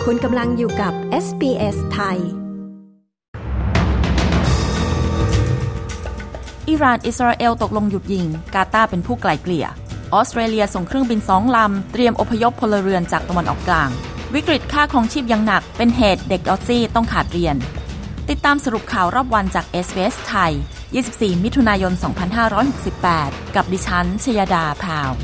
คุณกำลังอยู่กับ SBS ไทยอิหร่านอิสราเอลตกลงหยุดยิงกาตาร์เป็นผู้ไกล่เกลี่ยออสเตรเลียส่งเครื่องบิน2 ลำเตรียมอพยพพลเรือนจากตะวันออกกลางวิกฤตค่าครองชีพยังหนักเป็นเหตุเด็กออสซี่ต้องขาดเรียนติดตามสรุปข่าวรอบวันจาก SBS ไทย24 มิถุนายน 2568 กับดิฉันชยดาพาว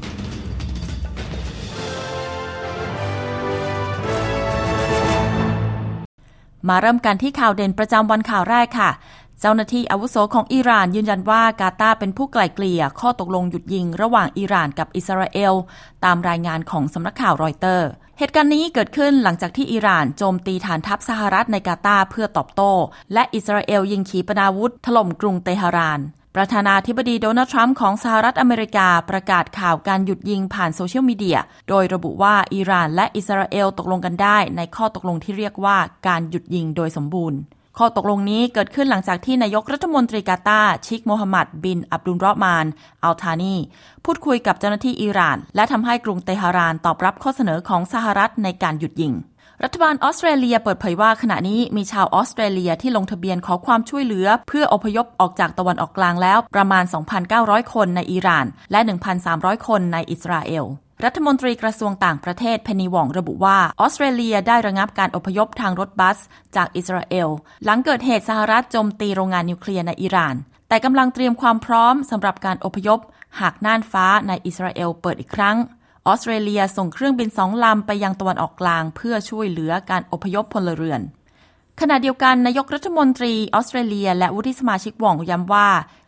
มาเริ่มกันที่ข่าวเด่นประจำวันข่าวแรกค่ะเจ้าหน้าที่อาวุโสของอิหร่านยืนยันว่ากาตาร์เป็นผู้ไกล่เกลี่ยข้อตกลงหยุดยิงระหว่างอิหร่านกับอิสราเอลตามรายงานของสำนักข่าวรอยเตอร์เหตุการณ์นี้เกิดขึ้นหลังจากที่อิหร่านโจมตีฐานทัพสหรัฐในกาตาร์เพื่อตอบโต้และอิสราเอลยิงขีปนาวุธถล่มกรุงเตหะรานประธานาธิบดีโดนัลด์ทรัมป์ของสหรัฐอเมริกาประกาศข่าวการหยุดยิงผ่านโซเชียลมีเดียโดยระบุว่าอิหร่านและอิสราเอลตกลงกันได้ในข้อตกลงที่เรียกว่าการหยุดยิงโดยสมบูรณ์ข้อตกลงนี้เกิดขึ้นหลังจากที่นายกรัฐมนตรีกาตาร์ชิคโมฮัมหมัดบินอับดุลเราะห์มานอัลธานีพูดคุยกับเจ้าหน้าที่อิหร่านและทำให้กรุงเตหะรานตอบรับข้อเสนอของสหรัฐในการหยุดยิงรัฐบาลออสเตรเลียเปิดเผยว่าขณะนี้มีชาวออสเตรเลียที่ลงทะเบียนขอความช่วยเหลือเพื่ออพยพออกจากตะวันออกกลางแล้วประมาณ 2,900 คนในอิหร่านและ 1,300 คนในอิสราเอลรัฐมนตรีกระทรวงต่างประเทศเพนนีวองระบุว่าออสเตรเลียได้ระงับการอพยพทางรถบัสจากอิสราเอลหลังเกิดเหตุสหรัฐโจมตีโรงงานนิวเคลียร์ในอิหร่านแต่กำลังเตรียมความพร้อมสำหรับการอพยพหากน่านฟ้าในอิสราเอลเปิดอีกครั้งออสเตรเลียส่งเครื่องบิน2 ลำไปยังตะวันออกกลางเพื่อช่วยเหลือการอพยพพลเรือนขณะเดียวกันนายกรัฐมนตรีออสเตรเลียและวุฒิสมาชิกว่องย้ำว่า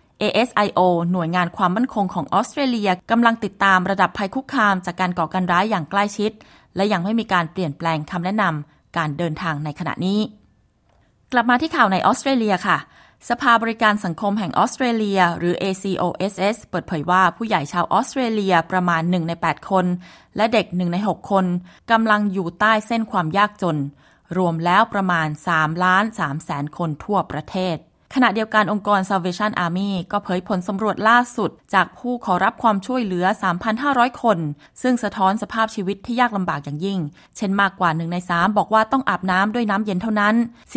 ASIO หน่วยงานความมั่นคงของออสเตรเลียกำลังติดตามระดับภัยคุกคามจากการก่อการร้ายอย่างใกล้ชิดและยังไม่มีการเปลี่ยนแปลงคำแนะนำการเดินทางในขณะนี้กลับมาที่ข่าวในออสเตรเลียค่ะสภาบริการสังคมแห่งออสเตรเลียหรือ ACOSS เปิดเผยว่าผู้ใหญ่ชาวออสเตรเลียประมาณ1 ใน 8 คนและเด็ก1 ใน 6 คนกำลังอยู่ใต้เส้นความยากจนรวมแล้วประมาณ 3,300,000 คนทั่วประเทศขณะเดียวกันองค์กร Salvation Army ก็เผยผลสำรวจล่าสุดจากผู้ขอรับความช่วยเหลือ 3,500 คนซึ่งสะท้อนสภาพชีวิตที่ยากลำบากอย่างยิ่งเช่นมากกว่า1 ใน 3บอกว่าต้องอาบน้ำด้วยน้ำเย็นเท่านั้น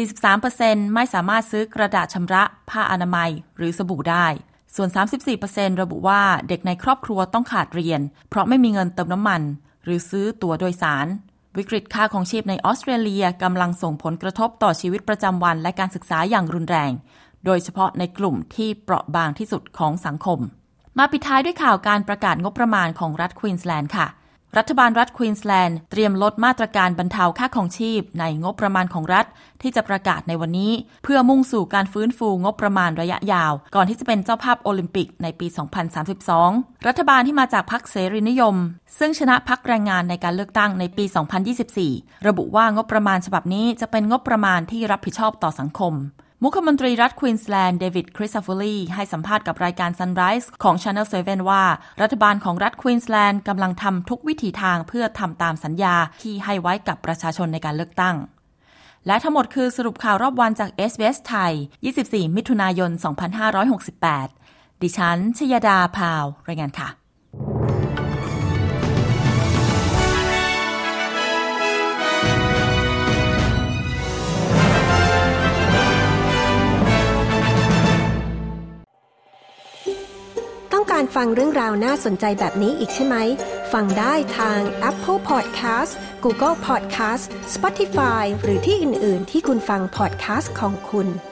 43% ไม่สามารถซื้อกระดาษชำระผ้าอนามัยหรือสบู่ได้ส่วน 34% ระบุว่าเด็กในครอบครัวต้องขาดเรียนเพราะไม่มีเงินเติมน้ำมันหรือซื้อตั๋วโดยสารวิกฤตค่าของชีพในออสเตรเลียกำลังส่งผลกระทบต่อชีวิตประจำวันและการศึกษาอย่างรุนแรงโดยเฉพาะในกลุ่มที่เปราะบางที่สุดของสังคมมาปิดท้ายด้วยข่าวการประกาศงบประมาณของรัฐควีนสแลนด์ค่ะรัฐบาลรัฐควีนสแลนด์เตรียมลดมาตรการบรรเทาค่าครองชีพในงบประมาณของรัฐที่จะประกาศในวันนี้เพื่อมุ่งสู่การฟื้นฟูงบประมาณระยะยาวก่อนที่จะเป็นเจ้าภาพโอลิมปิกในปี 2032 รัฐบาลที่มาจากพรรคเสรีนิยมซึ่งชนะพรรคแรงงานในการเลือกตั้งในปี 2024 ระบุว่างบประมาณฉบับนี้จะเป็นงบประมาณที่รับผิดชอบต่อสังคมมุขมนตรีรัฐควีนสแลนด์เดวิดคริสซาฟูลีให้สัมภาษณ์กับรายการ Sunrise ของ Channel 7 ว่ารัฐบาลของรัฐควีนสแลนด์กำลังทำทุกวิถีทางเพื่อทำตามสัญญาที่ให้ไว้กับประชาชนในการเลือกตั้งและทั้งหมดคือสรุปข่าวรอบวันจาก SBS ไทย24 มิถุนายน 2568 ดิฉันชยดาพาวรายงานค่ะต้องการฟังเรื่องราวน่าสนใจแบบนี้อีกใช่ไหมฟังได้ทาง Apple Podcast Google Podcast Spotify หรือที่อื่นๆที่คุณฟัง podcast ของคุณ